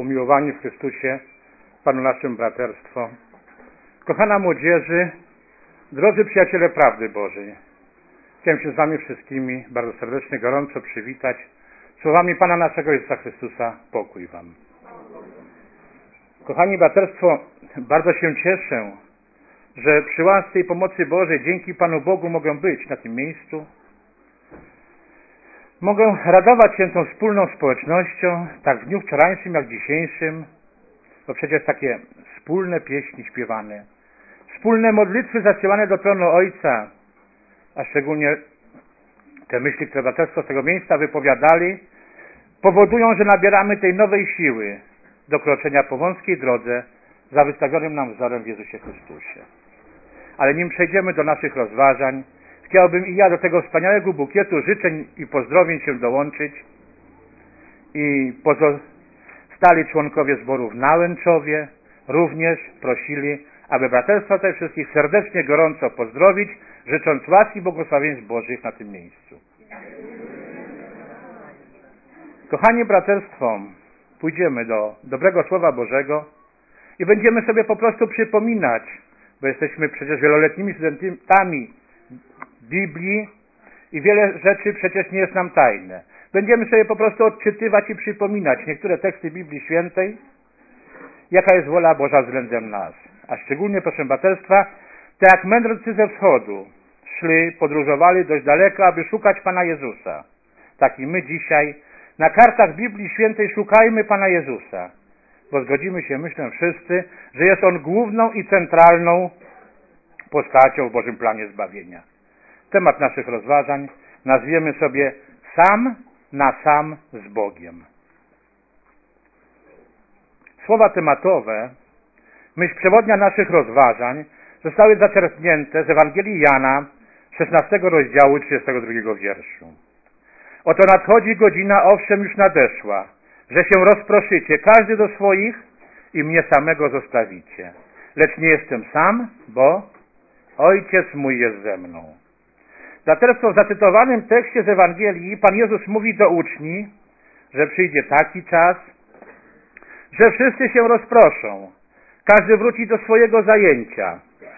Umiłowani w Chrystusie, Panu naszym braterstwo. Kochana młodzieży, drodzy przyjaciele prawdy Bożej, chciałem się z wami wszystkimi bardzo serdecznie, gorąco przywitać słowami Pana naszego Jezusa Chrystusa, pokój wam. Kochani braterstwo, bardzo się cieszę, że przy łasce i pomocy Bożej dzięki Panu Bogu mogę być na tym miejscu. Mogę radować się tą wspólną społecznością, tak w dniu wczorajszym jak dzisiejszym, bo przecież takie wspólne pieśni śpiewane, wspólne modlitwy zasyłane do tronu Ojca, a szczególnie te myśli, które braterstwo z tego miejsca wypowiadali, powodują, że nabieramy tej nowej siły do kroczenia po wąskiej drodze za wystawionym nam wzorem w Jezusie Chrystusie. Ale nim przejdziemy do naszych rozważań, chciałbym i ja do tego wspaniałego bukietu życzeń i pozdrowień się dołączyć i pozostali członkowie zboru w Nałęczowie również prosili, aby braterstwa te wszystkich serdecznie, gorąco pozdrowić, życząc łaski i błogosławieństw Bożych na tym miejscu. Kochani braterstwo, pójdziemy do dobrego Słowa Bożego i będziemy sobie po prostu przypominać, bo jesteśmy przecież wieloletnimi studentami Biblii i wiele rzeczy przecież nie jest nam tajne. Będziemy sobie po prostu odczytywać i przypominać niektóre teksty Biblii Świętej, jaka jest wola Boża względem nas. A szczególnie, proszę braterstwa, tak jak mędrcy ze wschodu szli, podróżowali dość daleko, aby szukać Pana Jezusa. Tak i my dzisiaj na kartach Biblii Świętej szukajmy Pana Jezusa, bo zgodzimy się, myślę wszyscy, że jest On główną i centralną postacią w Bożym planie zbawienia. Temat naszych rozważań nazwiemy sobie Sam na sam z Bogiem. Słowa tematowe, myśl przewodnia naszych rozważań, zostały zaczerpnięte z Ewangelii Jana, 16 rozdziału, 32 wierszu. Oto nadchodzi godzina, owszem już nadeszła, że się rozproszycie, każdy do swoich i mnie samego zostawicie. Lecz nie jestem sam, bo Ojciec mój jest ze mną. Braterstwo, w zacytowanym tekście z Ewangelii Pan Jezus mówi do uczniów, że przyjdzie taki czas, że wszyscy się rozproszą, każdy wróci do swojego zajęcia,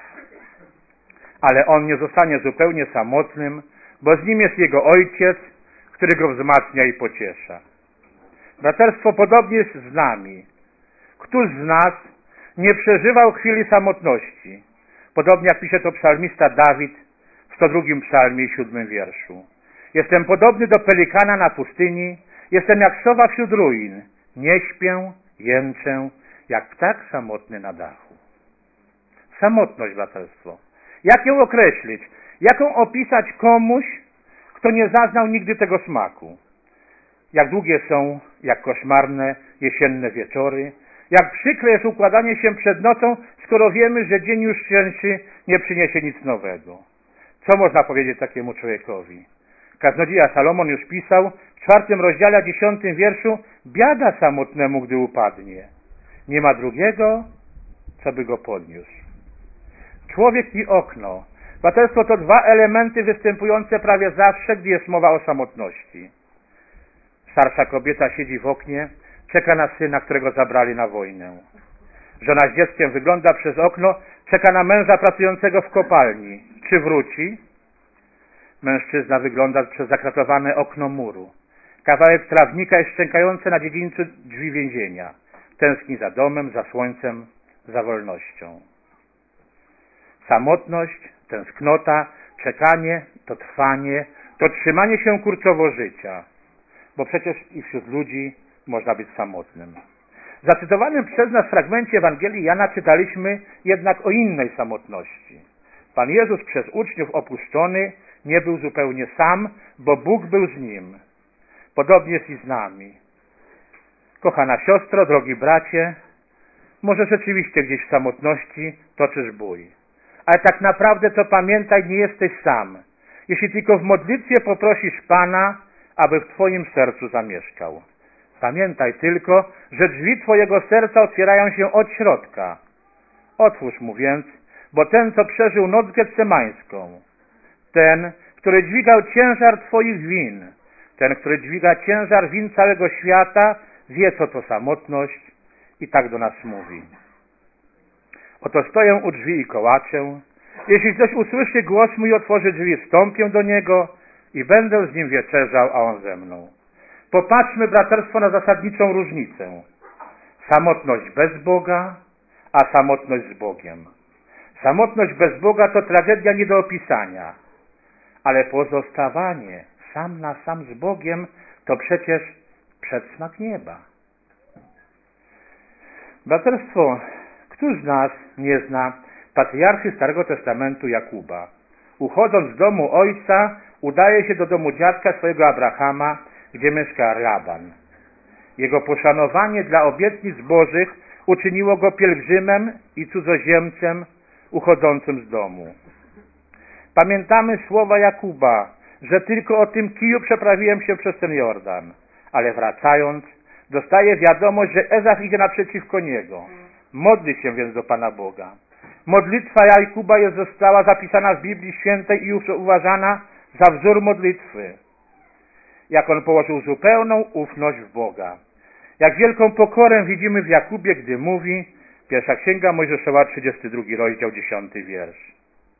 ale On nie zostanie zupełnie samotnym, bo z Nim jest Jego Ojciec, który Go wzmacnia i pociesza. Braterstwo, podobnie jest z nami. Któż z nas nie przeżywał chwili samotności? Podobnie jak pisze to psalmista Dawid w 102 psalmie i 7 wierszu. Jestem podobny do pelikana na pustyni, jestem jak sowa wśród ruin. Nie śpię, jęczę, jak ptak samotny na dachu. Samotność, braterstwo. Jak ją określić? Jak ją opisać komuś, kto nie zaznał nigdy tego smaku? Jak długie są, jak koszmarne jesienne wieczory, jak przykre jest układanie się przed nocą, skoro wiemy, że dzień jutrzejszy nie przyniesie nic nowego. Co można powiedzieć takiemu człowiekowi? Kaznodzieja Salomon już pisał w 4 rozdziale 10 wierszu: biada samotnemu, gdy upadnie. Nie ma drugiego, co by go podniósł. Człowiek i okno. Braterstwo, to dwa elementy występujące prawie zawsze, gdy jest mowa o samotności. Starsza kobieta siedzi w oknie, czeka na syna, którego zabrali na wojnę. Żona z dzieckiem wygląda przez okno, czeka na męża pracującego w kopalni. Czy wróci? Mężczyzna wygląda przez zakratowane okno muru. Kawałek trawnika jest szczękający na dziedzińcu drzwi więzienia. Tęskni za domem, za słońcem, za wolnością. Samotność, tęsknota, czekanie, to trwanie, to trzymanie się kurczowo życia. Bo przecież i wśród ludzi można być samotnym. W zacytowanym przez nas fragmencie Ewangelii Jana czytaliśmy jednak o innej samotności. Pan Jezus przez uczniów opuszczony nie był zupełnie sam, bo Bóg był z Nim. Podobnie jest i z nami. Kochana siostro, drogi bracie, może rzeczywiście gdzieś w samotności toczysz bój. Ale tak naprawdę to pamiętaj, nie jesteś sam. Jeśli tylko w modlitwie poprosisz Pana, aby w Twoim sercu zamieszkał. Pamiętaj tylko, że drzwi Twojego serca otwierają się od środka. Otwórz mu więc, bo ten, co przeżył noc getsemańską, ten, który dźwigał ciężar Twoich win, ten, który dźwiga ciężar win całego świata, wie, co to samotność i tak do nas mówi. Oto stoję u drzwi i kołaczę. Jeśli ktoś usłyszy głos mój i otworzy drzwi, wstąpię do niego i będę z nim wieczerzał, a on ze mną. Popatrzmy, braterstwo, na zasadniczą różnicę. Samotność bez Boga, a samotność z Bogiem. Samotność bez Boga to tragedia nie do opisania, ale pozostawanie sam na sam z Bogiem to przecież przedsmak nieba. Braterstwo, któż z nas nie zna patriarchy Starego Testamentu Jakuba? Uchodząc z domu ojca, udaje się do domu dziadka swojego Abrahama, gdzie mieszka Laban. Jego poszanowanie dla obietnic Bożych uczyniło go pielgrzymem i cudzoziemcem uchodzącym z domu. Pamiętamy słowa Jakuba, że tylko o tym kiju przeprawiłem się przez ten Jordan, ale wracając, dostaje wiadomość, że Ezaf idzie naprzeciwko niego. Modli się więc do Pana Boga. Modlitwa Jakuba została zapisana w Biblii Świętej i uważana za wzór modlitwy. Jak on położył zupełną ufność w Boga. Jak wielką pokorę widzimy w Jakubie, gdy mówi, pierwsza Księga Mojżeszowa, 32 rozdział, 10 wiersz.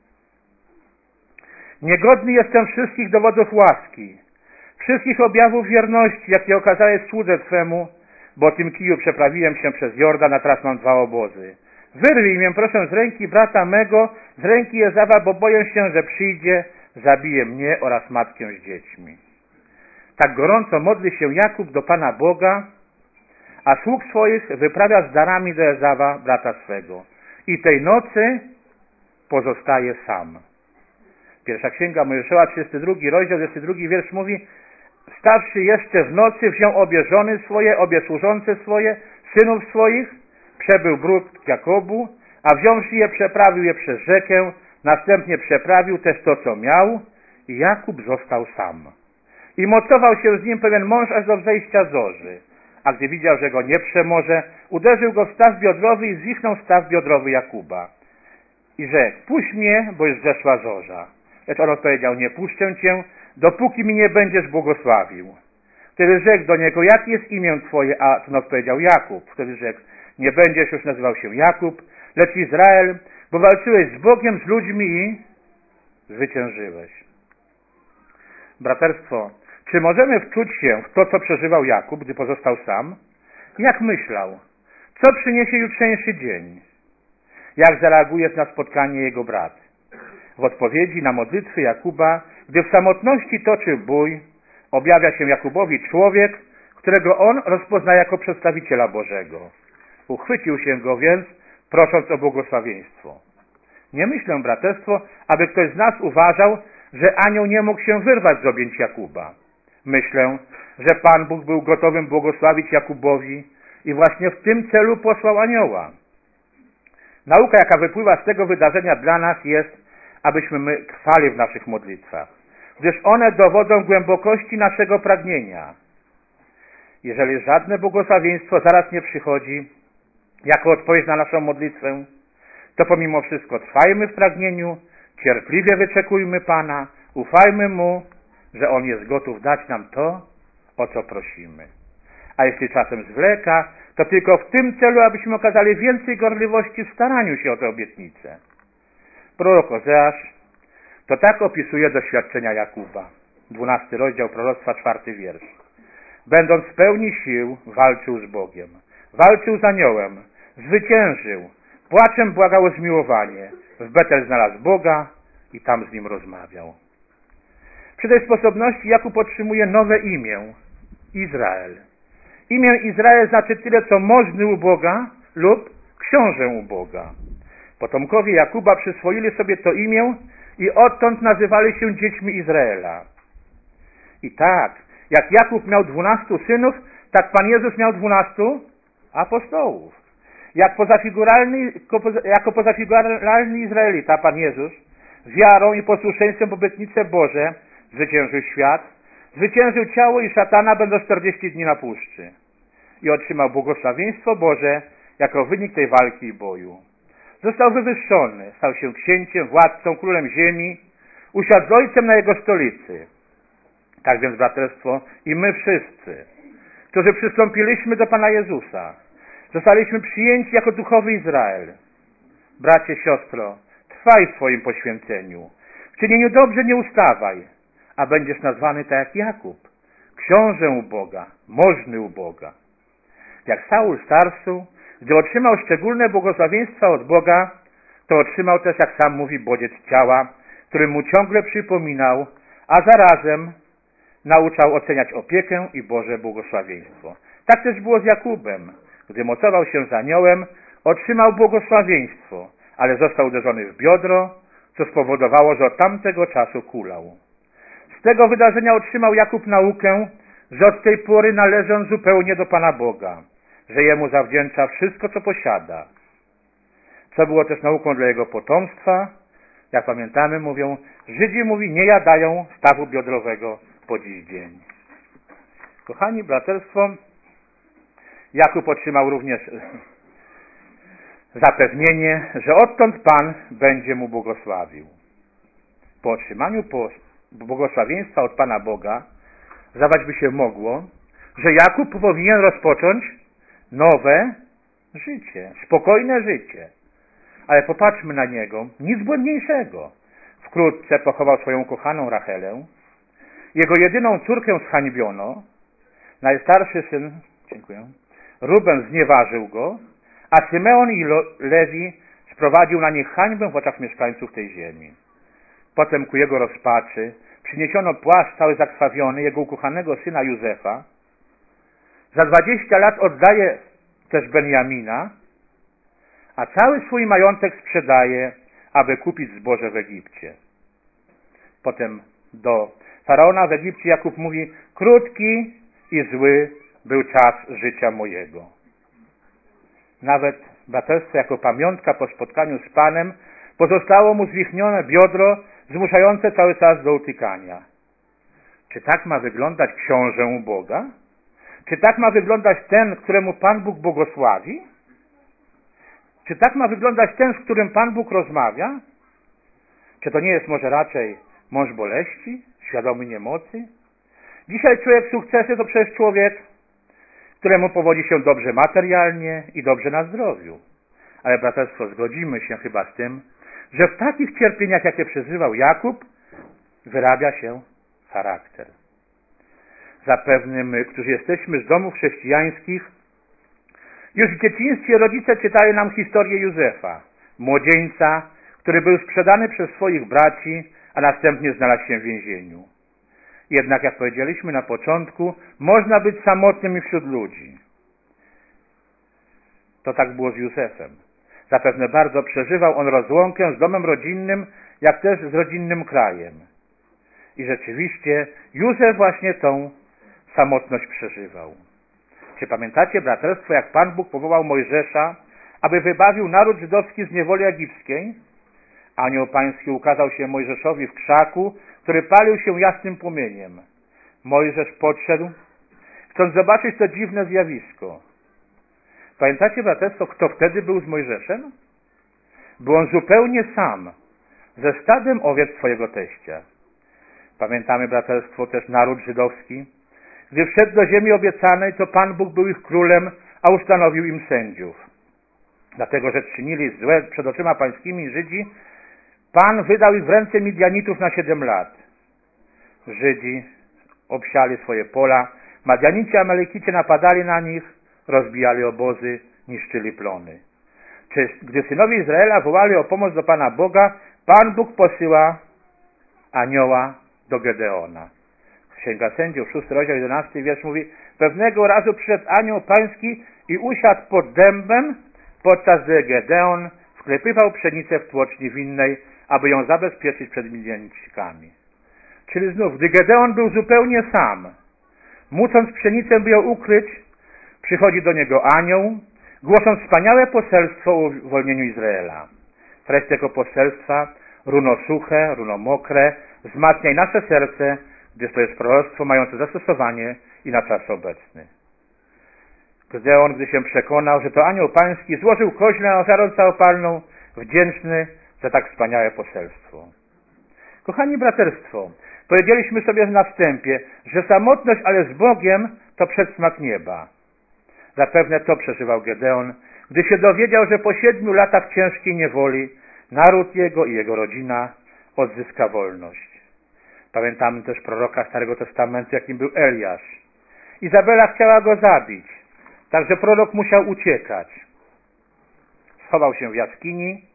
Niegodny jestem wszystkich dowodów łaski, wszystkich objawów wierności, jakie okazałeś słudze Twemu, bo tym kiju przeprawiłem się przez Jordan, a teraz mam 2 obozy. Wyrwij mnie, proszę, z ręki brata mego, z ręki Ezawa, bo boję się, że przyjdzie, zabije mnie oraz matkę z dziećmi. Tak gorąco modli się Jakub do Pana Boga, a sług swoich wyprawia z darami do Ezawa, brata swego. I tej nocy pozostaje sam. Pierwsza Księga Mojżeszowa, 32 rozdział, 22 wiersz mówi: wstawszy jeszcze w nocy, wziął obie żony swoje, obie służące swoje, synów swoich, przebył brud Jakobu, a wziąwszy je, przeprawił je przez rzekę, następnie przeprawił też to, co miał, i Jakub został sam. I mocował się z nim pewien mąż aż do wzejścia zorzy. A gdy widział, że go nie przemoże, uderzył go w staw biodrowy i zwichnął staw biodrowy Jakuba. I rzekł: puść mnie, bo już zeszła zorza. Lecz on odpowiedział: nie puszczę cię, dopóki mi nie będziesz błogosławił. Wtedy rzekł do niego: jakie jest imię twoje? A ten odpowiedział: Jakub. Wtedy rzekł: nie będziesz już nazywał się Jakub, lecz Izrael, bo walczyłeś z Bogiem, z ludźmi i zwyciężyłeś. Braterstwo, czy możemy wczuć się w to, co przeżywał Jakub, gdy pozostał sam? Jak myślał? Co przyniesie jutrzejszy dzień? Jak zareaguje na spotkanie jego brat? W odpowiedzi na modlitwy Jakuba, gdy w samotności toczy bój, objawia się Jakubowi człowiek, którego on rozpozna jako przedstawiciela Bożego. Uchwycił się go więc, prosząc o błogosławieństwo. Nie myślę, braterstwo, aby ktoś z nas uważał, że anioł nie mógł się wyrwać z objęć Jakuba. Myślę, że Pan Bóg był gotowym błogosławić Jakubowi i właśnie w tym celu posłał anioła. Nauka, jaka wypływa z tego wydarzenia dla nas, jest, abyśmy my trwali w naszych modlitwach, gdyż one dowodzą głębokości naszego pragnienia. Jeżeli żadne błogosławieństwo zaraz nie przychodzi, jako odpowiedź na naszą modlitwę, to pomimo wszystko trwajmy w pragnieniu, cierpliwie wyczekujmy Pana, ufajmy Mu, że On jest gotów dać nam to, o co prosimy. A jeśli czasem zwleka, to tylko w tym celu, abyśmy okazali więcej gorliwości w staraniu się o tę obietnicę. Prorok Ozeasz to tak opisuje doświadczenia Jakuba. 12 rozdział proroctwa, 4 wiersz. Będąc w pełni sił, walczył z Bogiem. Walczył z aniołem. Zwyciężył. Płaczem błagał o zmiłowanie. W Betel znalazł Boga i tam z nim rozmawiał. Przy tej sposobności Jakub otrzymuje nowe imię. Izrael. Imię Izrael znaczy tyle, co możny u Boga lub książę u Boga. Potomkowie Jakuba przyswoili sobie to imię i odtąd nazywali się dziećmi Izraela. I tak, jak Jakub miał 12 synów, tak Pan Jezus miał 12 apostołów. Jako pozafiguralny Izraelita Pan Jezus wiarą i posłuszeństwem w obietnice Boże zwyciężył świat, zwyciężył ciało i szatana, będąc 40 dni na puszczy. I otrzymał błogosławieństwo Boże jako wynik tej walki i boju. Został wywyższony, stał się księciem, władcą, królem ziemi, usiadł z Ojcem na Jego stolicy. Tak więc, braterstwo, i my wszyscy, którzy przystąpiliśmy do Pana Jezusa. Zostaliśmy przyjęci jako duchowy Izrael. Bracie, siostro, trwaj w swoim poświęceniu. W czynieniu dobrze nie ustawaj, a będziesz nazwany tak jak Jakub, książę u Boga, możny u Boga. Jak Saul z Tarsu, gdy otrzymał szczególne błogosławieństwa od Boga, to otrzymał też, jak sam mówi, bodziec ciała, który mu ciągle przypominał, a zarazem nauczał oceniać opiekę i Boże błogosławieństwo. Tak też było z Jakubem. Gdy mocował się z aniołem, otrzymał błogosławieństwo, ale został uderzony w biodro, co spowodowało, że od tamtego czasu kulał. Z tego wydarzenia otrzymał Jakub naukę, że od tej pory należy on zupełnie do Pana Boga, że Jemu zawdzięcza wszystko, co posiada. Co było też nauką dla jego potomstwa. Jak pamiętamy, mówią, Żydzi nie jadają stawu biodrowego po dziś dzień. Kochani, braterstwo, Jakub otrzymał również zapewnienie, że odtąd Pan będzie mu błogosławił. Po otrzymaniu błogosławieństwa od Pana Boga zdawać by się mogło, że Jakub powinien rozpocząć nowe życie, spokojne życie. Ale popatrzmy na niego, nic błędniejszego. Wkrótce pochował swoją ukochaną Rachelę, jego jedyną córkę zhańbiono, najstarszy syn, Ruben znieważył go, a Symeon i Lewi sprowadził na nich hańbę w oczach mieszkańców tej ziemi. Potem ku jego rozpaczy przyniesiono płaszcz cały zakrwawiony jego ukochanego syna Józefa. Za 20 lat oddaje też Benjamina, a cały swój majątek sprzedaje, aby kupić zboże w Egipcie. Potem do Faraona w Egipcie Jakub mówi, krótki i zły był czas życia mojego. Nawet braterstwo jako pamiątka po spotkaniu z Panem pozostało mu zwichnione biodro, zmuszające cały czas do utykania. Czy tak ma wyglądać książę u Boga? Czy tak ma wyglądać ten, któremu Pan Bóg błogosławi? Czy tak ma wyglądać ten, z którym Pan Bóg rozmawia? Czy to nie jest może raczej mąż boleści, świadomy niemocy? Dzisiaj człowiek sukcesy to przecież człowiek, któremu powodzi się dobrze materialnie i dobrze na zdrowiu. Ale braterstwo, zgodzimy się chyba z tym, że w takich cierpieniach, jakie przeżywał Jakub, wyrabia się charakter. Zapewne my, którzy jesteśmy z domów chrześcijańskich, już w dzieciństwie rodzice czytali nam historię Józefa, młodzieńca, który był sprzedany przez swoich braci, a następnie znalazł się w więzieniu. Jednak, jak powiedzieliśmy na początku, można być samotnym i wśród ludzi. To tak było z Józefem. Zapewne bardzo przeżywał on rozłąkę z domem rodzinnym, jak też z rodzinnym krajem. I rzeczywiście Józef właśnie tą samotność przeżywał. Czy pamiętacie, braterstwo, jak Pan Bóg powołał Mojżesza, aby wybawił naród żydowski z niewoli egipskiej? Anioł Pański ukazał się Mojżeszowi w krzaku, który palił się jasnym płomieniem. Mojżesz podszedł, chcąc zobaczyć to dziwne zjawisko. Pamiętacie, braterstwo, kto wtedy był z Mojżeszem? Był on zupełnie sam, ze stadem owiec swojego teścia. Pamiętamy, braterstwo, też naród żydowski. Gdy wszedł do ziemi obiecanej, to Pan Bóg był ich królem, a ustanowił im sędziów. Dlatego, że czynili złe przed oczyma pańskimi Żydzi, Pan wydał ich w ręce Midianitów na 7 lat. Żydzi obsiali swoje pola, Madianici, Amalekici napadali na nich, rozbijali obozy, niszczyli plony. Gdy synowie Izraela wołali o pomoc do Pana Boga, Pan Bóg posyła anioła do Gedeona. Księga Sędziów, 6 rozdział, 11 wiersz mówi, pewnego razu przyszedł anioł pański i usiadł pod dębem, podczas gdy Gedeon wklepywał pszenicę w tłoczni winnej, aby ją zabezpieczyć przed Midianicikami. Czyli znów, gdy Gedeon był zupełnie sam, mucąc pszenicę, by ją ukryć, przychodzi do niego anioł, głosząc wspaniałe poselstwo o uwolnieniu Izraela. Treść tego poselstwa, runo suche, runo mokre, wzmacniaj nasze serce, gdyż to jest proroctwo mające zastosowanie i na czas obecny. Gedeon, gdy się przekonał, że to anioł pański, złożył koźle na ofiarę całopalną, wdzięczny za tak wspaniałe poselstwo. Kochani braterstwo, powiedzieliśmy sobie na wstępie, że samotność, ale z Bogiem, to przedsmak nieba. Zapewne to przeżywał Gedeon, gdy się dowiedział, że po 7 latach ciężkiej niewoli naród jego i jego rodzina odzyska wolność. Pamiętamy też proroka Starego Testamentu, jakim był Eliasz. Izabela chciała go zabić, także prorok musiał uciekać. Schował się w jaskini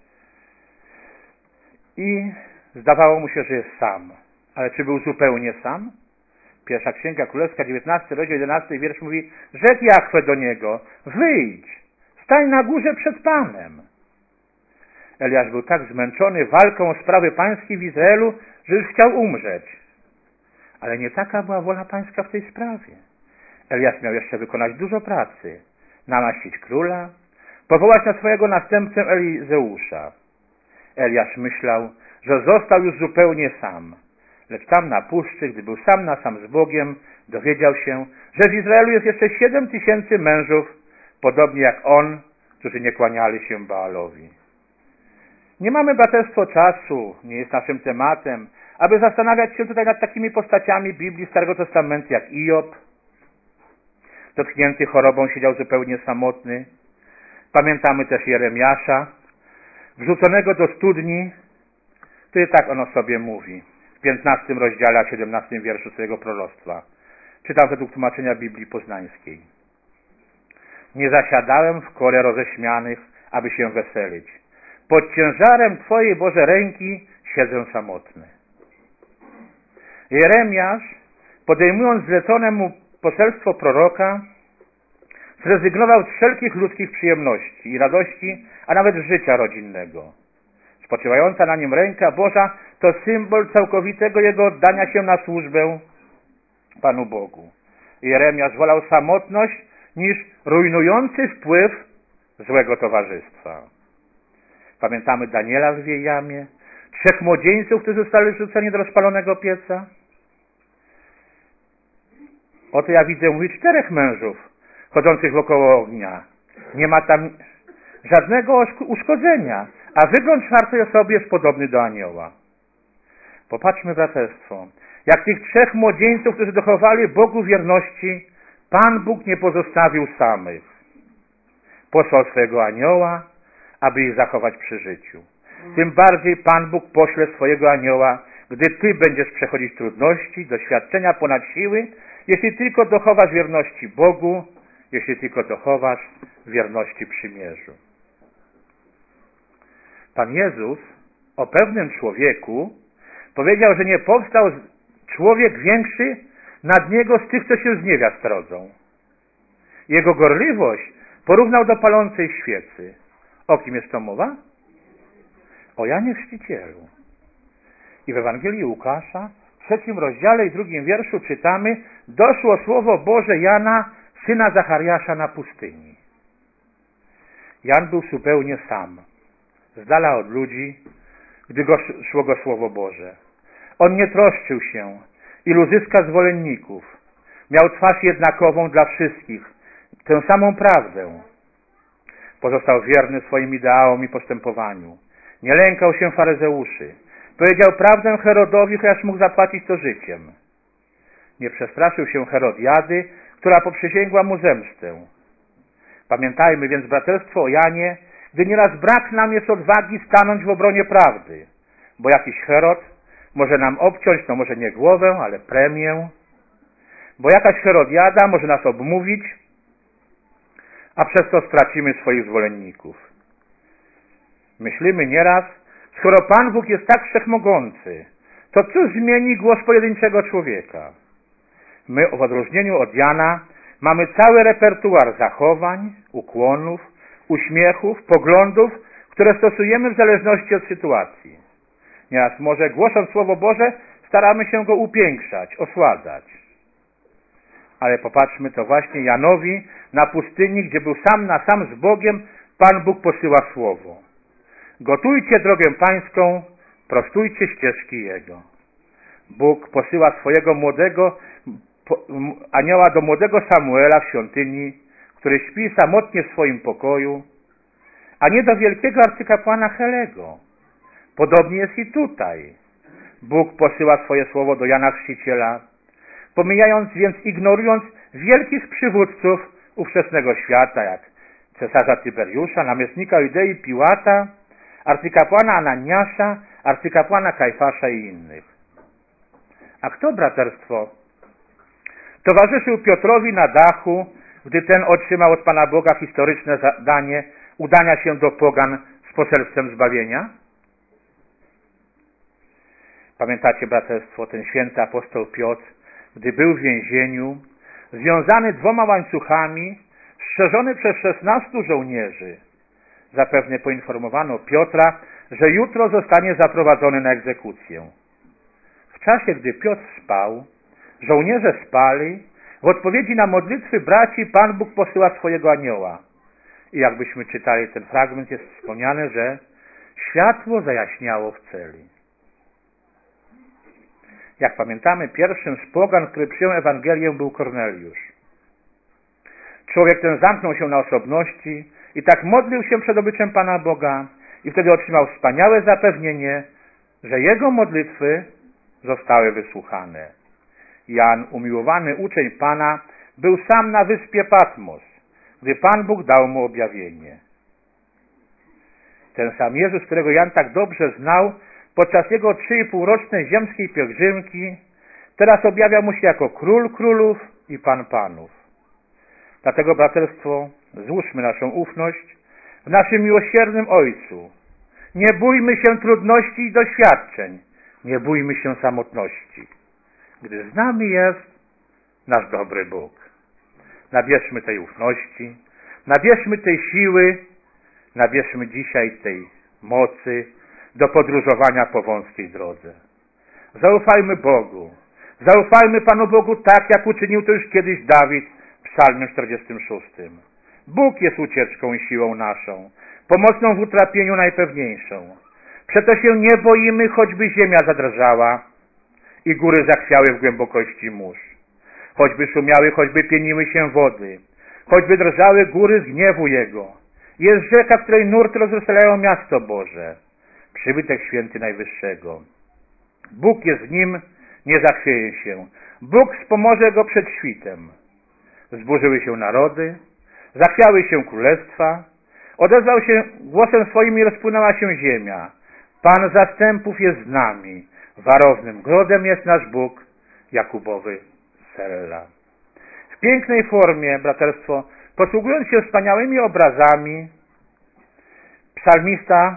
i zdawało mu się, że jest sam. Ale czy był zupełnie sam? Pierwsza Księga Królewska, 19 rozdział 11 wiersz mówi: rzekł Jahwe do niego: wyjdź, stań na górze przed Panem. Eliasz był tak zmęczony walką o sprawy pańskie w Izraelu, że już chciał umrzeć. Ale nie taka była wola pańska w tej sprawie. Eliasz miał jeszcze wykonać dużo pracy. Namaścić króla, powołać na swojego następcę Elizeusza. Eliasz myślał, że został już zupełnie sam. Lecz tam na puszczy, gdy był sam na sam z Bogiem, dowiedział się, że w Izraelu jest jeszcze 7000 mężów, podobnie jak on, którzy nie kłaniali się Baalowi. Nie mamy, braterstwo, czasu, nie jest naszym tematem, aby zastanawiać się tutaj nad takimi postaciami Biblii Starego Testamentu jak Iob. Dotknięty chorobą siedział zupełnie samotny. Pamiętamy też Jeremiasza, wrzuconego do studni, który tak on o sobie mówi. W 15 rozdziale, 17 wierszu swojego proroctwa. Czytam według tłumaczenia Biblii Poznańskiej. Nie zasiadałem w kole roześmianych, aby się weselić. Pod ciężarem Twojej, Boże, ręki siedzę samotny. Jeremiasz, podejmując zlecone mu poselstwo proroka, zrezygnował z wszelkich ludzkich przyjemności i radości, a nawet życia rodzinnego. Spoczywająca na nim ręka Boża to symbol całkowitego jego oddania się na służbę Panu Bogu. Jeremiasz wolał samotność niż rujnujący wpływ złego towarzystwa. Pamiętamy Daniela w lwiej jamie, 3 młodzieńców, którzy zostali wrzuceni do rozpalonego pieca. Oto ja widzę, mówi, 4 mężów chodzących wokoło ognia. Nie ma tam żadnego uszkodzenia, a wygląd 4 osoby jest podobny do anioła. Popatrzmy, braterstwo, jak tych 3 młodzieńców, którzy dochowali Bogu wierności, Pan Bóg nie pozostawił samych. Posłał swojego anioła, aby ich zachować przy życiu. Tym bardziej Pan Bóg pośle swojego anioła, gdy Ty będziesz przechodzić trudności, doświadczenia ponad siły, jeśli tylko dochowasz wierności Bogu, jeśli tylko dochowasz wierności przymierzu. Pan Jezus o pewnym człowieku powiedział, że nie powstał człowiek większy nad niego z tych, co się z niewiast rodzą. Jego gorliwość porównał do palącej świecy. O kim jest to mowa? O Janie Chrzcicielu. I w Ewangelii Łukasza, w 3 rozdziale i 2 wierszu czytamy: doszło słowo Boże Jana, syna Zachariasza, na pustyni. Jan był zupełnie sam, z dala od ludzi, gdy szło go słowo Boże. On nie troszczył się, ilu zyska zwolenników. Miał twarz jednakową dla wszystkich, tę samą prawdę. Pozostał wierny swoim ideałom i postępowaniu. Nie lękał się faryzeuszy. Powiedział prawdę Herodowi, chociaż mógł zapłacić to życiem. Nie przestraszył się Herodiady, która poprzysięgła mu zemstę. Pamiętajmy więc, braterstwo, o Janie, gdy nieraz brak nam jest odwagi stanąć w obronie prawdy, bo jakiś Herod może nam obciąć, no może nie głowę, ale premię, bo jakaś Herodiada może nas obmówić, a przez to stracimy swoich zwolenników. Myślimy nieraz, skoro Pan Bóg jest tak wszechmogący, to cóż zmieni głos pojedynczego człowieka? My, w odróżnieniu od Jana, mamy cały repertuar zachowań, ukłonów, uśmiechów, poglądów, które stosujemy w zależności od sytuacji. Nieraz może głosząc Słowo Boże staramy się go upiększać, osładzać. Ale popatrzmy, to właśnie Janowi na pustyni, gdzie był sam na sam z Bogiem, Pan Bóg posyła Słowo. Gotujcie drogę Pańską, prostujcie ścieżki Jego. Bóg posyła swojego anioła do młodego Samuela w świątyni, który śpi samotnie w swoim pokoju, a nie do wielkiego arcykapłana Helego. Podobnie jest i tutaj. Bóg posyła swoje słowo do Jana Chrzciciela, pomijając, więc ignorując z wielkich przywódców ówczesnego świata, jak cesarza Tyberiusza, namiestnika Judei Piłata, arcykapłana Ananiasza, arcykapłana Kajfasza i innych. A kto, braterstwo, towarzyszył Piotrowi na dachu, gdy ten otrzymał od Pana Boga historyczne zadanie udania się do pogan z poselstwem zbawienia? Pamiętacie, braterstwo, ten święty apostoł Piotr, gdy był w więzieniu, związany 2 łańcuchami, strzeżony przez 16 żołnierzy. Zapewne poinformowano Piotra, że jutro zostanie zaprowadzony na egzekucję. W czasie, gdy Piotr spał, żołnierze spali, w odpowiedzi na modlitwy braci Pan Bóg posyła swojego anioła. I jakbyśmy czytali ten fragment, jest wspomniane, że światło zajaśniało w celi. Jak pamiętamy, pierwszym z pogan, który przyjął Ewangelię, był Korneliusz. Człowiek ten zamknął się na osobności i tak modlił się przed obliczem Pana Boga i wtedy otrzymał wspaniałe zapewnienie, że jego modlitwy zostały wysłuchane. Jan, umiłowany uczeń Pana, był sam na wyspie Patmos, gdy Pan Bóg dał mu objawienie. Ten sam Jezus, którego Jan tak dobrze znał, podczas jego 3,5-rocznej ziemskiej pielgrzymki, teraz objawia mu się jako Król Królów i Pan Panów. Dlatego, braterstwo, złóżmy naszą ufność w naszym miłosiernym Ojcu. Nie bójmy się trudności i doświadczeń, nie bójmy się samotności, gdy z nami jest nasz dobry Bóg. Nabierzmy tej ufności, nabierzmy tej siły, nabierzmy dzisiaj tej mocy do podróżowania po wąskiej drodze. Zaufajmy Bogu, zaufajmy Panu Bogu tak, jak uczynił to już kiedyś Dawid w Psalmie 46. Bóg jest ucieczką i siłą naszą, pomocną w utrapieniu najpewniejszą. Przeto się nie boimy, choćby ziemia zadrżała i góry zachwiały w głębokości mórz. Choćby szumiały, choćby pieniły się wody, choćby drżały góry z gniewu Jego. Jest rzeka, w której nurty rozweselają miasto Boże, przybytek święty Najwyższego. Bóg jest w nim, nie zachwieje się. Bóg wspomoże go przed świtem. Zburzyły się narody, zachwiały się królestwa, odezwał się głosem swoim i rozpłynęła się ziemia. Pan zastępów jest z nami, warownym grodem jest nasz Bóg, Jakubowy Sella. W pięknej formie, braterstwo, posługując się wspaniałymi obrazami, psalmista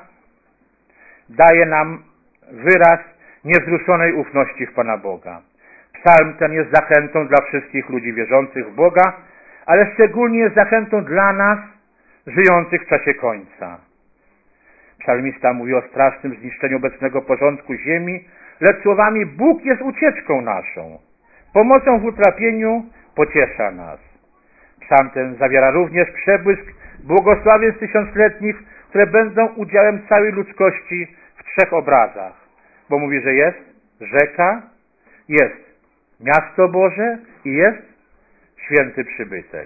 daje nam wyraz niewzruszonej ufności w Pana Boga. Psalm ten jest zachętą dla wszystkich ludzi wierzących w Boga, ale szczególnie jest zachętą dla nas, żyjących w czasie końca. Psalmista mówi o strasznym zniszczeniu obecnego porządku ziemi, lecz słowami Bóg jest ucieczką naszą, pomocą w utrapieniu pociesza nas. Psalm ten zawiera również przebłysk błogosławieństw tysiącletnich, które będą udziałem całej ludzkości w 3 obrazach, bo mówi, że jest rzeka, jest miasto Boże i jest święty przybytek.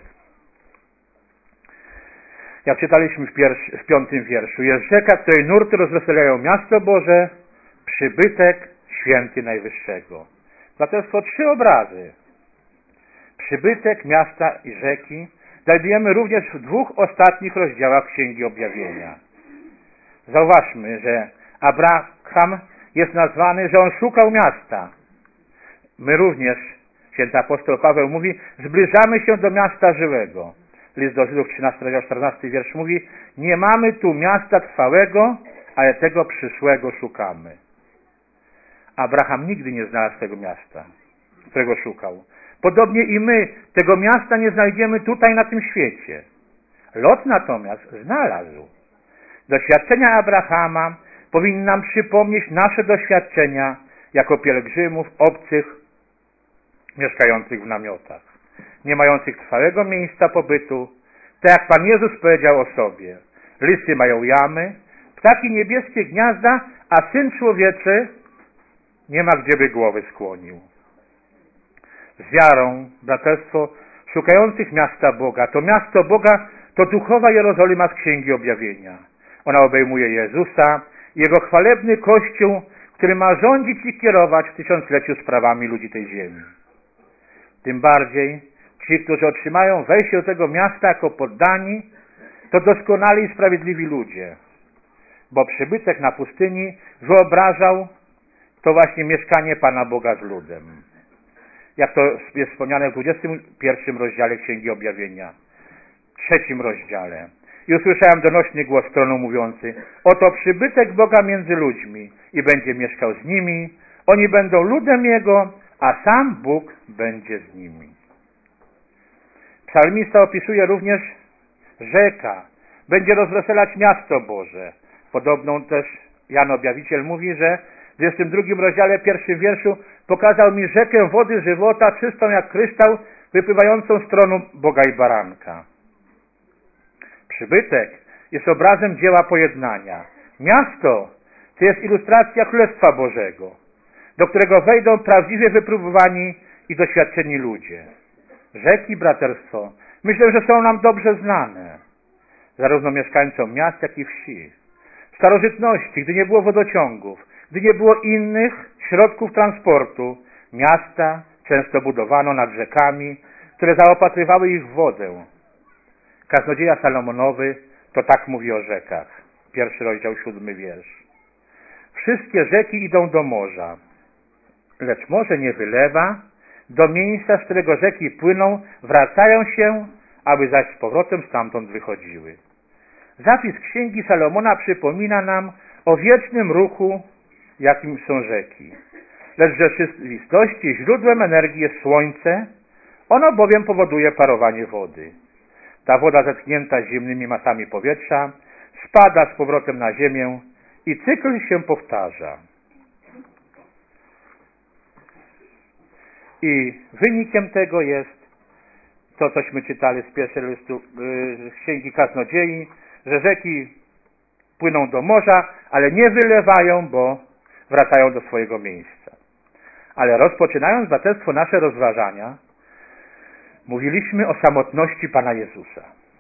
Jak czytaliśmy w 5. wierszu, jest rzeka, której nurty rozweselają miasto Boże, przybytek święty Najwyższego. Braterstwo, 3 obrazy. Przybytek miasta i rzeki znajdujemy również w 2 ostatnich rozdziałach Księgi Objawienia. Zauważmy, że Abraham jest nazwany, że on szukał miasta. My również, święty apostoł Paweł mówi, zbliżamy się do miasta żyłego. List do Żydów 13, rozdział 14 wiersz mówi, nie mamy tu miasta trwałego, ale tego przyszłego szukamy. Abraham nigdy nie znalazł tego miasta, którego szukał. Podobnie i my tego miasta nie znajdziemy tutaj na tym świecie. Lot natomiast znalazł. Doświadczenia Abrahama powinny nam przypomnieć nasze doświadczenia jako pielgrzymów obcych mieszkających w namiotach, nie mających trwałego miejsca pobytu, tak jak Pan Jezus powiedział o sobie. Lisy mają jamy, ptaki niebieskie gniazda, a Syn Człowieczy nie ma gdzie by głowy skłonił. Z wiarą, braterstwo, szukających miasta Boga, to miasto Boga to duchowa Jerozolima z Księgi Objawienia. Ona obejmuje Jezusa, Jego chwalebny Kościół, który ma rządzić i kierować w tysiącleciu sprawami ludzi tej ziemi. Tym bardziej ci, którzy otrzymają wejście do tego miasta jako poddani, to doskonali i sprawiedliwi ludzie, bo przybytek na pustyni wyobrażał to właśnie mieszkanie Pana Boga z ludem. Jak to jest wspomniane w 21 rozdziale Księgi Objawienia, 3 rozdziale. I usłyszałem donośny głos tronu mówiący: oto przybytek Boga między ludźmi i będzie mieszkał z nimi, oni będą ludem Jego, a sam Bóg będzie z nimi. Psalmista opisuje również rzeka, będzie rozweselać miasto Boże. Podobną też Jan Objawiciel mówi, że w 22 rozdziale 1 wierszu pokazał mi rzekę wody żywota, czystą jak kryształ, wypływającą z tronu Boga i Baranka. Przybytek jest obrazem dzieła pojednania. Miasto to jest ilustracja Królestwa Bożego, do którego wejdą prawdziwie wypróbowani i doświadczeni ludzie. Rzeki, braterstwo, myślę, że są nam dobrze znane, zarówno mieszkańcom miast, jak i wsi. W starożytności, gdy nie było wodociągów, gdy nie było innych środków transportu, miasta często budowano nad rzekami, które zaopatrywały ich w wodę. Kaznodzieja Salomonowy to tak mówi o rzekach. 1 rozdział 7 wiersz. Wszystkie rzeki idą do morza, lecz morze nie wylewa, do miejsca, z którego rzeki płyną, wracają się, aby zaś z powrotem stamtąd wychodziły. Zapis Księgi Salomona przypomina nam o wiecznym ruchu, jakim są rzeki. Lecz w rzeczywistości źródłem energii jest słońce, ono bowiem powoduje parowanie wody. Ta woda zetknięta zimnymi masami powietrza spada z powrotem na ziemię i cykl się powtarza. I wynikiem tego jest to, cośmy czytali z pierwszego listu Księgi Kaznodziei, że rzeki płyną do morza, ale nie wylewają, bo wracają do swojego miejsca. Ale rozpoczynając, braterstwo, nasze rozważania, mówiliśmy o samotności Pana Jezusa.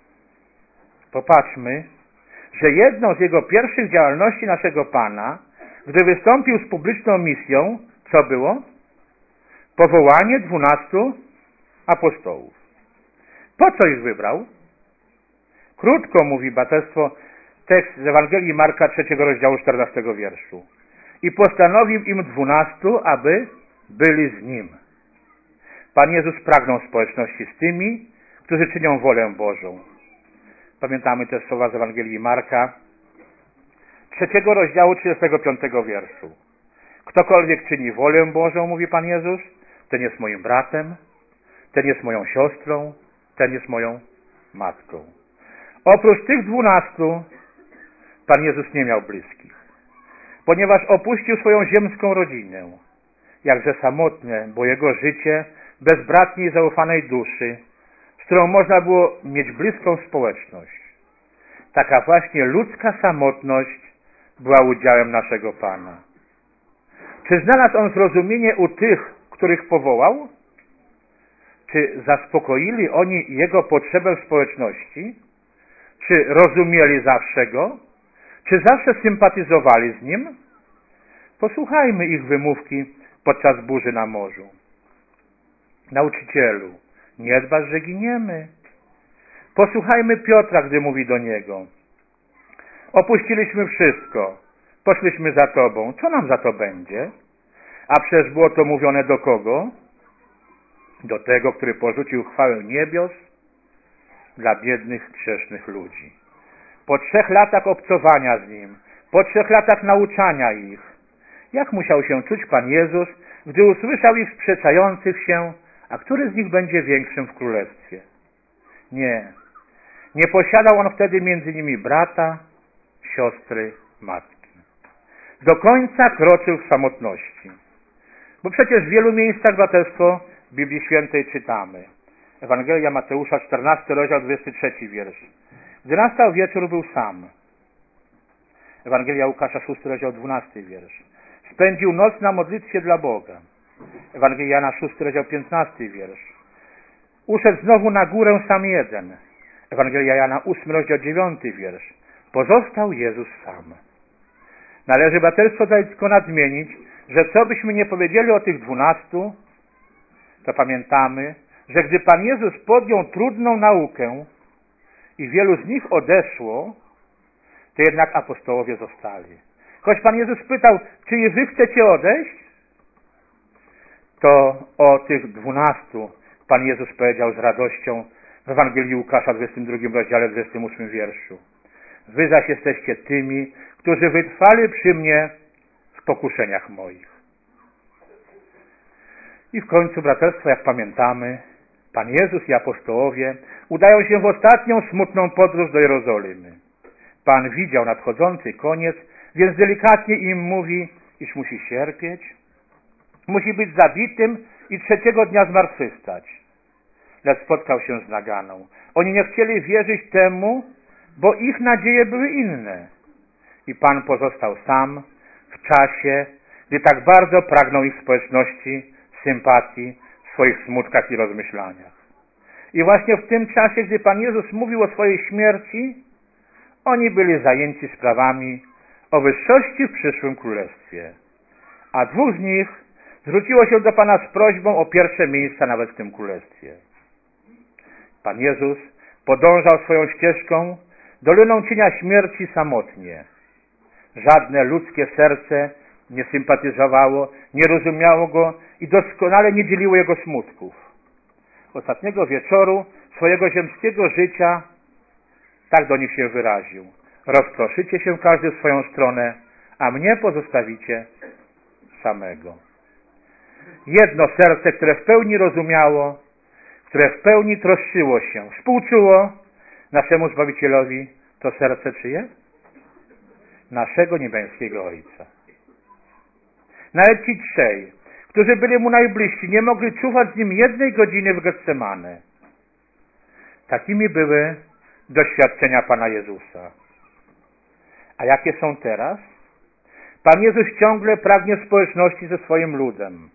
Popatrzmy, że jedną z Jego pierwszych działalności naszego Pana, gdy wystąpił z publiczną misją, co było? Powołanie 12 apostołów. Po co ich wybrał? Krótko mówi braterstwo tekst z Ewangelii Marka 3 rozdziału 14 wierszu. I postanowił im 12, aby byli z Nim. Pan Jezus pragnął społeczności z tymi, którzy czynią wolę Bożą. Pamiętamy też słowa z Ewangelii Marka 3 rozdziału 35 wierszu. Ktokolwiek czyni wolę Bożą, mówi Pan Jezus, ten jest moim bratem, ten jest moją siostrą, ten jest moją matką. Oprócz tych 12 Pan Jezus nie miał bliskich, ponieważ opuścił swoją ziemską rodzinę, jakże samotne było Jego życie bez bratniej zaufanej duszy, z którą można było mieć bliską społeczność. Taka właśnie ludzka samotność była udziałem naszego Pana. Czy znalazł On zrozumienie u tych, których powołał? Czy zaspokoili oni Jego potrzebę w społeczności? Czy rozumieli zawsze Go? Czy zawsze sympatyzowali z Nim? Posłuchajmy ich wymówki podczas burzy na morzu. Nauczycielu, nie dbasz, że giniemy. Posłuchajmy Piotra, gdy mówi do Niego. Opuściliśmy wszystko, poszliśmy za Tobą. Co nam za to będzie? A przecież było to mówione do kogo? Do tego, który porzucił chwałę niebios dla biednych, grzesznych ludzi. Po 3 latach obcowania z Nim, po 3 latach nauczania ich, jak musiał się czuć Pan Jezus, gdy usłyszał ich sprzeczających się, a który z nich będzie większym w królestwie? Nie posiadał On wtedy między nimi brata, siostry, matki. Do końca kroczył w samotności. Bo przecież w wielu miejscach, braterstwo, w Biblii Świętej czytamy. Ewangelia Mateusza, 14 rozdział, 23 wiersz. Gdy nastał wieczór, był sam. Ewangelia Łukasza, 6 rozdział, 12 wiersz. Spędził noc na modlitwie dla Boga. Ewangelia Jana, 6 rozdział, 15 wiersz. Uszedł znowu na górę sam jeden. Ewangelia Jana, 8 rozdział, 9 wiersz. Pozostał Jezus sam. Należy, braterstwo, tylko nadmienić, że co byśmy nie powiedzieli o tych 12, to pamiętamy, że gdy Pan Jezus podjął trudną naukę i wielu z nich odeszło, to jednak apostołowie zostali. Choć Pan Jezus pytał, czy i wy chcecie odejść, to o tych 12 Pan Jezus powiedział z radością w Ewangelii Łukasza, 22 rozdziale, 28 wierszu. Wy zaś jesteście tymi, którzy wytrwali przy mnie w pokuszeniach moich. I w końcu, braterstwo, jak pamiętamy, Pan Jezus i apostołowie udają się w ostatnią smutną podróż do Jerozolimy. Pan widział nadchodzący koniec, więc delikatnie im mówi, iż musi cierpieć, musi być zabitym i 3 dnia zmartwychwstać. Lecz spotkał się z naganą. Oni nie chcieli wierzyć temu, bo ich nadzieje były inne. I Pan pozostał sam w czasie, gdy tak bardzo pragnął ich społeczności, sympatii, w swoich smutkach i rozmyślaniach. I właśnie w tym czasie, gdy Pan Jezus mówił o swojej śmierci, oni byli zajęci sprawami o wyższości w przyszłym królestwie. A 2 z nich zwróciło się do Pana z prośbą o pierwsze miejsca nawet w tym królestwie. Pan Jezus podążał swoją ścieżką doliną cienia śmierci samotnie. Żadne ludzkie serce nie sympatyzowało, nie rozumiało Go i doskonale nie dzieliło Jego smutków. Ostatniego wieczoru swojego ziemskiego życia tak do nich się wyraził. Rozproszycie się każdy w swoją stronę, a mnie pozostawicie samego. Jedno serce, które w pełni rozumiało, które w pełni troszczyło się, współczuło naszemu Zbawicielowi, to serce czyje? Naszego niebiańskiego Ojca. Nawet ci 3, którzy byli Mu najbliżsi, nie mogli czuwać z Nim 1 godziny w Getsemane. Takimi były doświadczenia Pana Jezusa. A jakie są teraz? Pan Jezus ciągle pragnie społeczności ze swoim ludem.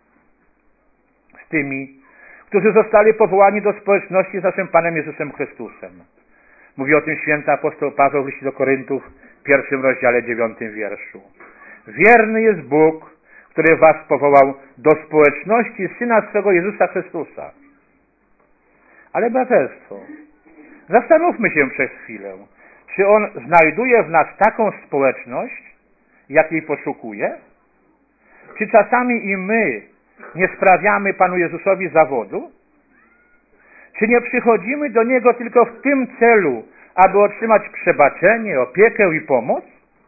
Z tymi, którzy zostali powołani do społeczności z naszym Panem Jezusem Chrystusem. Mówi o tym święty apostoł Paweł w liście do Koryntów, 1 rozdziale, 9 wierszu. Wierny jest Bóg, który was powołał do społeczności Syna swego Jezusa Chrystusa. Ale braterstwo, zastanówmy się przez chwilę, czy On znajduje w nas taką społeczność, jakiej poszukuje? Czy czasami i my nie sprawiamy Panu Jezusowi zawodu? Czy nie przychodzimy do Niego tylko w tym celu, aby otrzymać przebaczenie, opiekę i pomoc?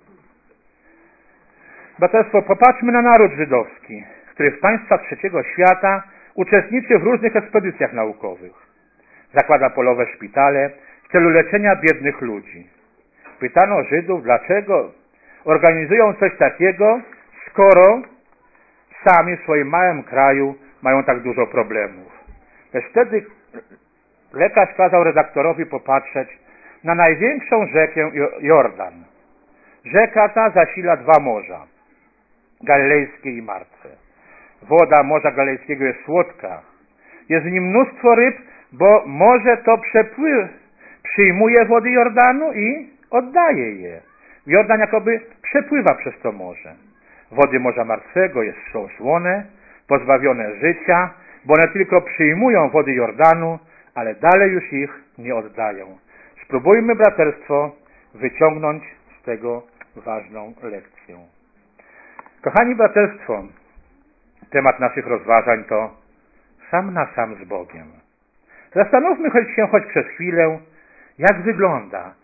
Braterstwo, popatrzmy na naród żydowski, który w państwach trzeciego świata uczestniczy w różnych ekspedycjach naukowych. Zakłada polowe szpitale w celu leczenia biednych ludzi. Pytano Żydów, dlaczego organizują coś takiego, skoro sami w swoim małym kraju mają tak dużo problemów. Lecz wtedy lekarz kazał redaktorowi popatrzeć na największą rzekę Jordan. Rzeka ta zasila 2 morza, galilejskie i martwe. Woda Morza Galilejskiego jest słodka. Jest w nim mnóstwo ryb, bo morze to przyjmuje wody Jordanu i oddaje je. Jordan jakoby przepływa przez to morze. Wody Morza Martwego są słone, pozbawione życia, bo one tylko przyjmują wody Jordanu, ale dalej już ich nie oddają. Spróbujmy, braterstwo, wyciągnąć z tego ważną lekcję. Kochani braterstwo, temat naszych rozważań to sam na sam z Bogiem. Zastanówmy się choć przez chwilę, jak wygląda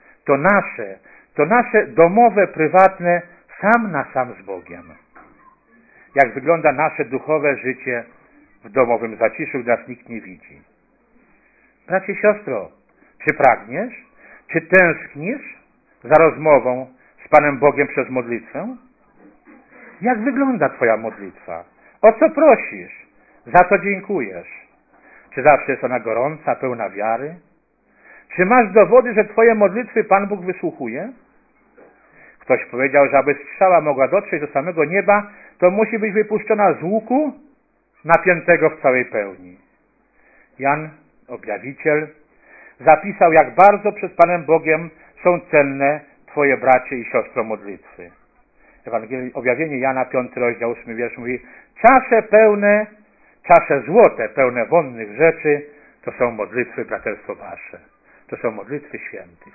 to nasze domowe, prywatne, sam na sam z Bogiem. Jak wygląda nasze duchowe życie w domowym zaciszu, gdy nas nikt nie widzi. Bracie, siostro, czy pragniesz, czy tęsknisz za rozmową z Panem Bogiem przez modlitwę? Jak wygląda Twoja modlitwa? O co prosisz? Za co dziękujesz? Czy zawsze jest ona gorąca, pełna wiary? Czy masz dowody, że Twoje modlitwy Pan Bóg wysłuchuje? Ktoś powiedział, że aby strzała mogła dotrzeć do samego nieba, to musi być wypuszczona z łuku napiętego w całej pełni. Jan, objawiciel, zapisał, jak bardzo przed Panem Bogiem są cenne Twoje bracie i siostro modlitwy. Objawienie Jana, 5 rozdział, 8 wiersz mówi: czasze pełne czasze złote, pełne wonnych rzeczy, to są modlitwy, braterstwo wasze. To są modlitwy świętych.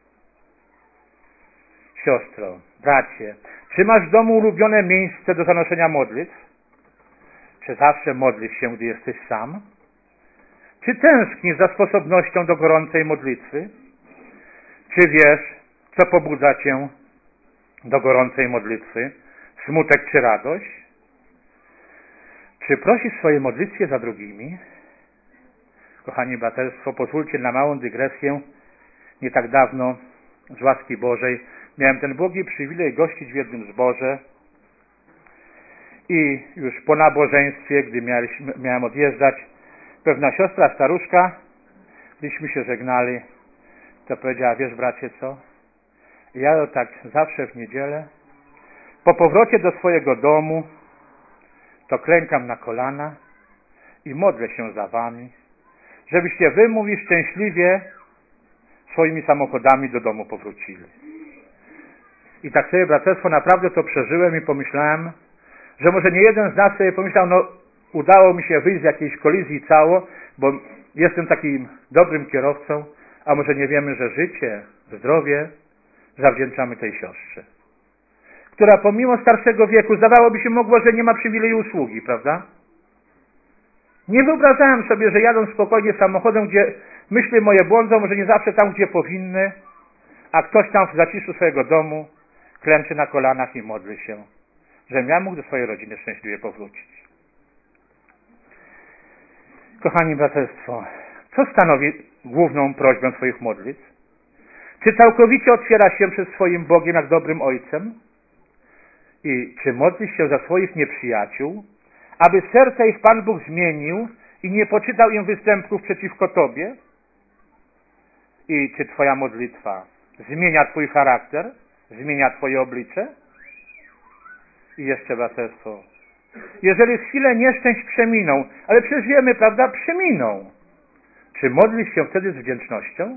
Siostro, bracie, czy masz w domu ulubione miejsce do zanoszenia modlitw? Czy zawsze modlisz się, gdy jesteś sam? Czy tęsknisz za sposobnością do gorącej modlitwy? Czy wiesz, co pobudza cię do gorącej modlitwy? Smutek czy radość? Czy prosisz w swojej modlitwie za drugimi? Kochani braterstwo, pozwólcie na małą dygresję. Nie tak dawno, z łaski Bożej, miałem ten błogi przywilej gościć w jednym zborze i już po nabożeństwie, gdy miałem odjeżdżać, pewna siostra, staruszka, gdyśmy się żegnali, to powiedziała: wiesz, bracie, co? Ja tak zawsze w niedzielę, po powrocie do swojego domu, to klękam na kolana i modlę się za wami, żebyście wy, mówi, szczęśliwie swoimi samochodami do domu powrócili. I tak sobie, braterstwo, naprawdę to przeżyłem i pomyślałem, że może nie jeden z nas sobie pomyślał, no udało mi się wyjść z jakiejś kolizji cało, bo jestem takim dobrym kierowcą, a może nie wiemy, że życie, zdrowie zawdzięczamy tej siostrze, która pomimo starszego wieku zdawałoby się mogło, że nie ma przywileju usługi, prawda? Nie wyobrażałem sobie, że jadąc spokojnie samochodem, gdzie myśli moje błądzą, może nie zawsze tam, gdzie powinny, a ktoś tam w zaciszu swojego domu klęczy na kolanach i modli się, żebym ja mógł do swojej rodziny szczęśliwie powrócić. Kochani braterstwo, co stanowi główną prośbę Twoich modlitw? Czy całkowicie otwierasz się przed swoim Bogiem jak dobrym Ojcem? I czy modlisz się za swoich nieprzyjaciół, aby serce ich Pan Bóg zmienił i nie poczytał im występków przeciwko Tobie? I czy Twoja modlitwa zmienia Twój charakter? Zmienia Twoje oblicze? I jeszcze braterstwo, jeżeli chwile nieszczęść przeminą, ale przecież wiemy, prawda, przeminą, czy modlisz się wtedy z wdzięcznością?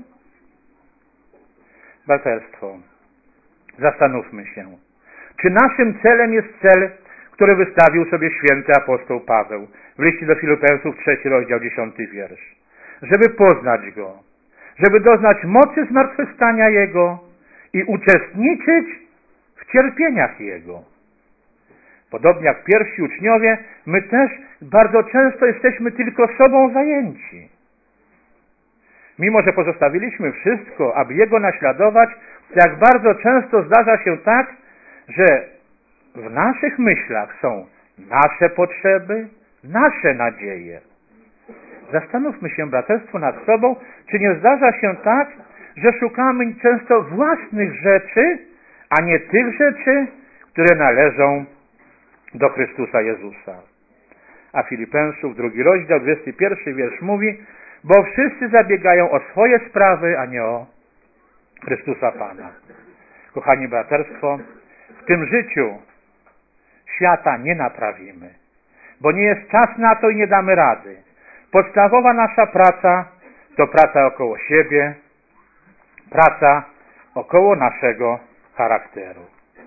Braterstwo, zastanówmy się, czy naszym celem jest cel, który wystawił sobie święty apostoł Paweł w liście do Filipensów, 3 rozdział, 10 wiersz. Żeby poznać Go, żeby doznać mocy zmartwychwstania Jego i uczestniczyć w cierpieniach Jego. Podobnie jak pierwsi uczniowie, my też bardzo często jesteśmy tylko sobą zajęci. Mimo że pozostawiliśmy wszystko, aby Jego naśladować, to jak bardzo często zdarza się tak, że w naszych myślach są nasze potrzeby, nasze nadzieje. Zastanówmy się, braterstwo, nad sobą, czy nie zdarza się tak, że szukamy często własnych rzeczy, a nie tych rzeczy, które należą do Chrystusa Jezusa. A Filipensów, 2 rozdział, 21 wiersz mówi: bo wszyscy zabiegają o swoje sprawy, a nie o Chrystusa Pana. Kochani braterstwo, w tym życiu świata nie naprawimy, bo nie jest czas na to i nie damy rady. Podstawowa nasza praca to praca około siebie, praca około naszego charakteru.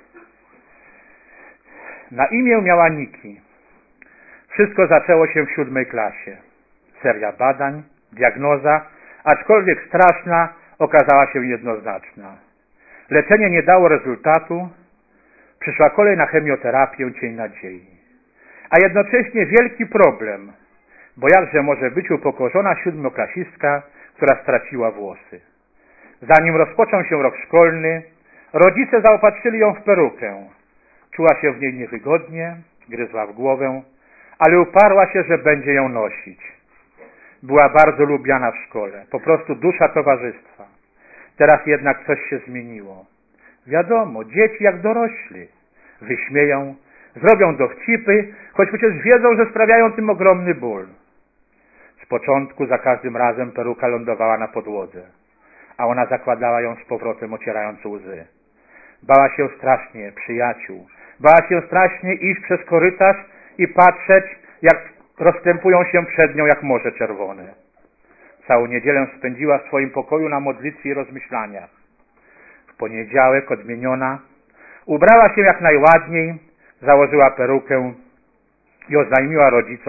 Na imię miała Niki. Wszystko zaczęło się w 7 klasie. Seria badań, diagnoza, aczkolwiek straszna, okazała się jednoznaczna. Leczenie nie dało rezultatu, przyszła kolej na chemioterapię, cień nadziei. A jednocześnie wielki problem, bo jakże może być upokorzona 7-klasistka, która straciła włosy. Zanim rozpoczął się rok szkolny, rodzice zaopatrzyli ją w perukę. Czuła się w niej niewygodnie, gryzła w głowę, ale uparła się, że będzie ją nosić. Była bardzo lubiana w szkole, po prostu dusza towarzystwa. Teraz jednak coś się zmieniło. Wiadomo, dzieci jak dorośli wyśmieją, zrobią dowcipy, choć przecież wiedzą, że sprawiają tym ogromny ból. Z początku za każdym razem peruka lądowała na podłodze, a ona zakładała ją z powrotem, ocierając łzy. Bała się strasznie przyjaciół, bała się strasznie iść przez korytarz i patrzeć, jak rozstępują się przed nią jak Morze Czerwone. Całą niedzielę spędziła w swoim pokoju na modlitwie i rozmyślaniach. W poniedziałek, odmieniona, ubrała się jak najładniej, założyła perukę i oznajmiła rodzicom,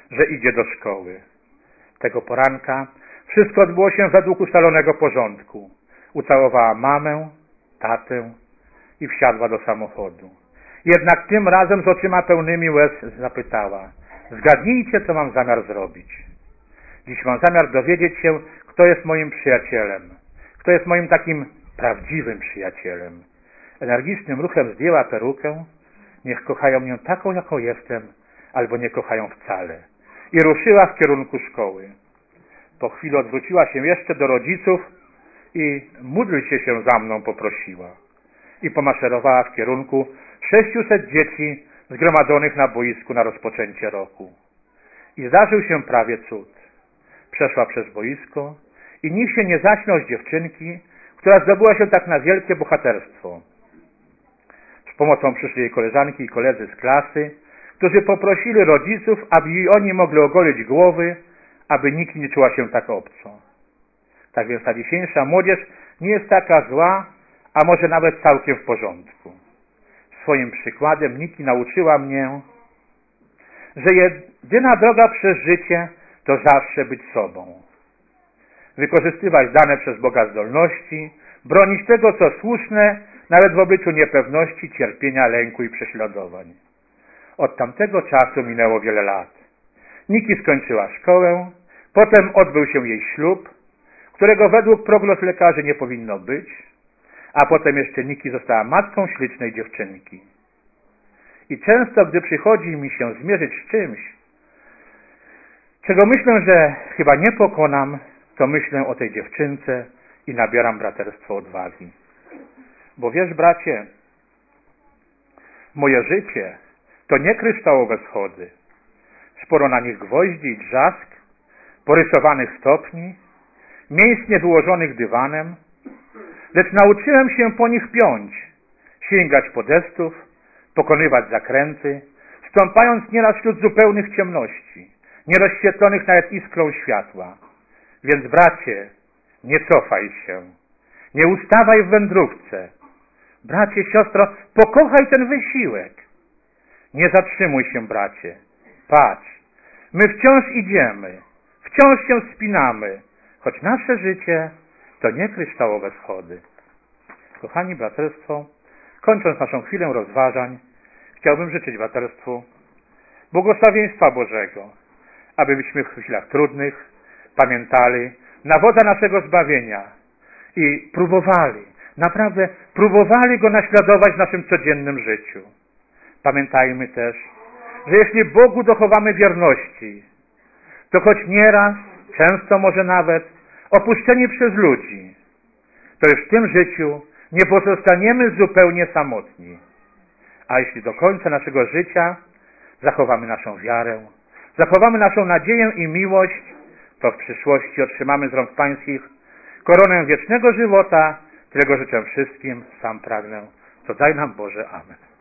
że idzie do szkoły. Tego poranka wszystko odbyło się według ustalonego porządku. Ucałowała mamę, tatę i wsiadła do samochodu. Jednak tym razem z oczyma pełnymi łez zapytała: zgadnijcie, co mam zamiar zrobić. Dziś mam zamiar dowiedzieć się, kto jest moim przyjacielem, kto jest moim takim prawdziwym przyjacielem. Energicznym ruchem zdjęła perukę. Niech kochają mnie taką, jaką jestem, albo nie kochają wcale. I ruszyła w kierunku szkoły. Po chwili odwróciła się jeszcze do rodziców i módlcie się za mną, poprosiła. I pomaszerowała w kierunku 600 dzieci zgromadzonych na boisku na rozpoczęcie roku. I zdarzył się prawie cud. Przeszła przez boisko i nikt się nie zaśmiał z dziewczynki, która zdobyła się tak na wielkie bohaterstwo. Z pomocą przyszli jej koleżanki i koledzy z klasy, którzy poprosili rodziców, aby i oni mogli ogolić głowy, aby nikt nie czuła się tak obco. Tak więc ta dzisiejsza młodzież nie jest taka zła, a może nawet całkiem w porządku. Swoim przykładem Niki nauczyła mnie, że jedyna droga przez życie to zawsze być sobą. Wykorzystywać dane przez Boga zdolności, bronić tego, co słuszne, nawet w obliczu niepewności, cierpienia, lęku i prześladowań. Od tamtego czasu minęło wiele lat. Niki skończyła szkołę, potem odbył się jej ślub, którego według prognoz lekarzy nie powinno być, a potem jeszcze Niki została matką ślicznej dziewczynki. I często, gdy przychodzi mi się zmierzyć z czymś, czego myślę, że chyba nie pokonam, to myślę o tej dziewczynce i nabieram braterstwo odwagi. Bo wiesz, bracie, moje życie to nie kryształowe schody. Sporo na nich gwoździ i drzask, porysowanych stopni, miejsc niewyłożonych dywanem, lecz nauczyłem się po nich piąć, sięgać podestów, pokonywać zakręty, stąpając nieraz wśród zupełnych ciemności, nierozświetlonych nawet iskrą światła. Więc bracie, nie cofaj się, nie ustawaj w wędrówce. Bracie, siostro, pokochaj ten wysiłek. Nie zatrzymuj się, bracie. Patrz, my wciąż idziemy, wciąż się wspinamy, choć nasze życie to nie kryształowe schody. Kochani, braterstwo, kończąc naszą chwilę rozważań, chciałbym życzyć braterstwu błogosławieństwa Bożego, abyśmy w chwilach trudnych pamiętali na wodza naszego zbawienia i próbowali, naprawdę próbowali Go naśladować w naszym codziennym życiu. Pamiętajmy też, że jeśli Bogu dochowamy wierności, to choć nieraz, często może nawet, opuszczeni przez ludzi, to już w tym życiu nie pozostaniemy zupełnie samotni. A jeśli do końca naszego życia zachowamy naszą wiarę, zachowamy naszą nadzieję i miłość, to w przyszłości otrzymamy z rąk Pańskich koronę wiecznego żywota, którego życzę wszystkim, sam pragnę. To daj nam Boże. Amen.